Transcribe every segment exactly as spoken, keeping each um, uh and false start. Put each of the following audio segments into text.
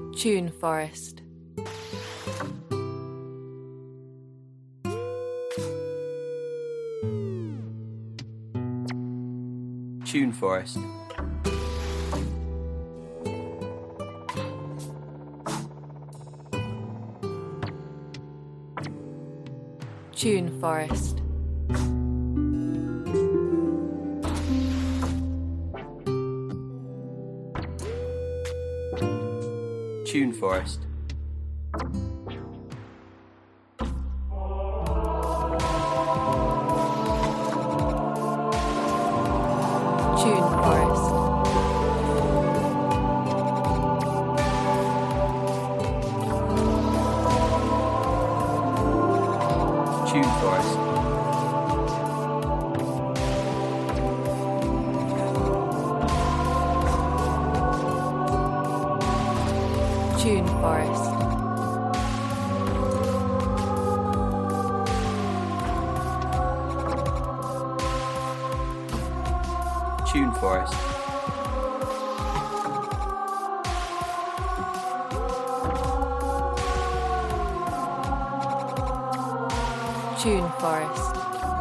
Tune Forest. Tune Forest. Tune Forest. Tune Forest. Tune Forest. Tune Forest. Tune Forest. Tune Forest. Tune Forest.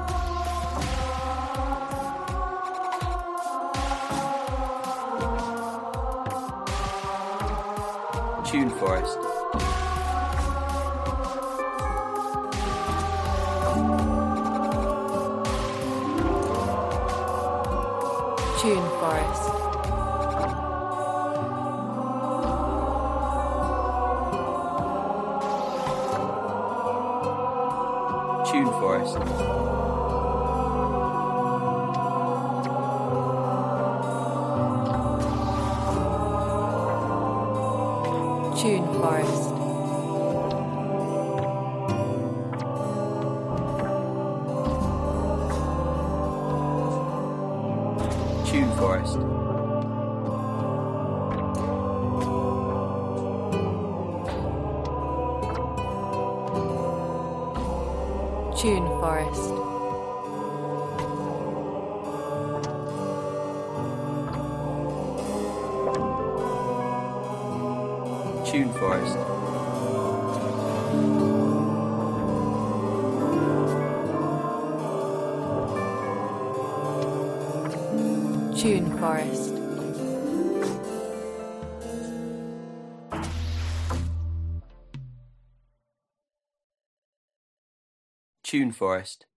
Tune Forest. Tune Forest. Tune Forest. Tune Forest. Tune Forest. Tune Forest. Tune Forest. Tune Forest. Tune Forest.